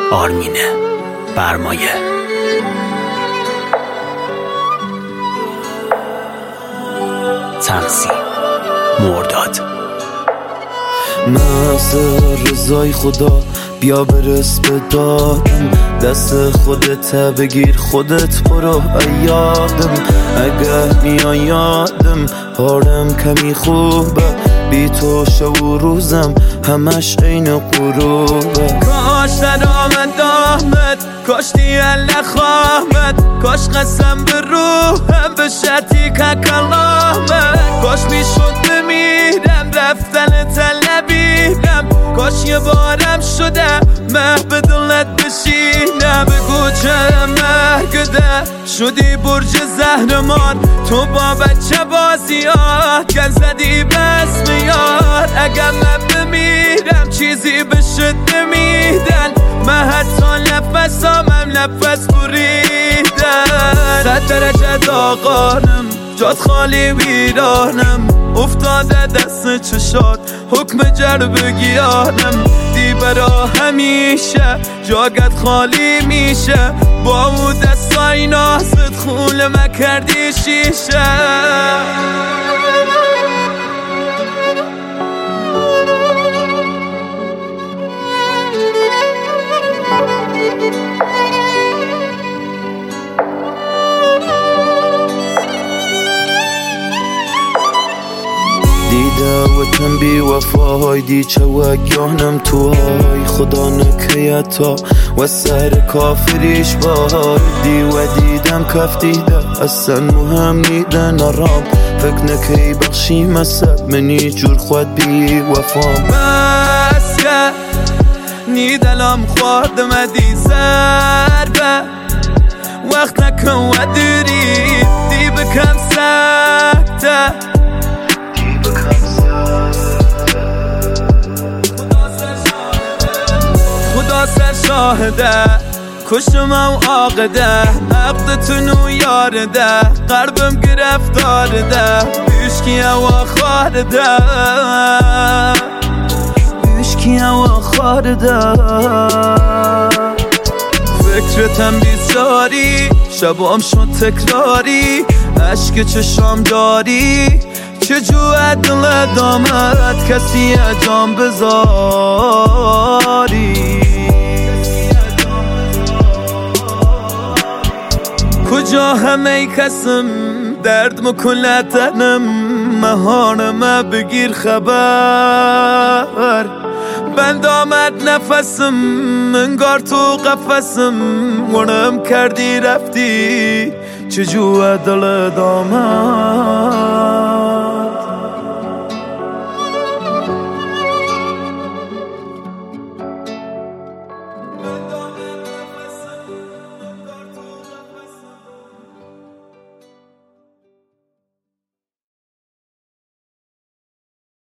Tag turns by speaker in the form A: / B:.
A: آرمینه برمایه. تنظیم مرداد.
B: محض رضای خدا بیا برس به دادم، دست خودت بگیر خودت برو ایادم. اگه میان یادم حالم کمی خوبه، بی تو شب و روزم همش عین غروبه.
C: کاش ندامد دامت، کاش دیل نخواهمت، کاش قسم به روحم به شرطی که کلامت. کاش میشد بمیرم رفتن نبینم، کاش یه بارم شده مه به دلت بشینم. بگو چه مرگ ده شدی برج زهرمان، تو با بچه بازیات گل زدی بس میاد. اگر من بمیرم چیزی بشد نمیدن، من حتی نفسامم نفس بریدن. 100 درجه داغانم جات خالی ویرانم، افتاده دست چشات حکم جرب گیانم. دی برا همیشه جاگت خالی میشه، با او دستای نازت خول مکردی شیشه.
B: دعوتم بی وفاهای دی چه وگیانم تو های خدا نکیتا و سر کافریش بای دی و دیدم کف دیده اصلا مهم نیده نرام فکر نکی بخشی مسد منی جور خود بی وفام.
C: بس که نیدلم خورد مدی زربه وقت نکن و داری دی بکم سکته. خدا سر شاهده کشم و آقده، عقدتونو یارده قلبم گرفتارده. اشکی و خارده اشکی و خارده. فکرتم بیزاری شبام شد تکراری، عشق چشام داری چجوه دل دامت کسی جام بذاری. کجا همه کسم درد مکن تنم، مهانم بگیر خبر. بند آمد نفسم انگار تو قفسم، ونم کردی رفتی چجوه دل دامت.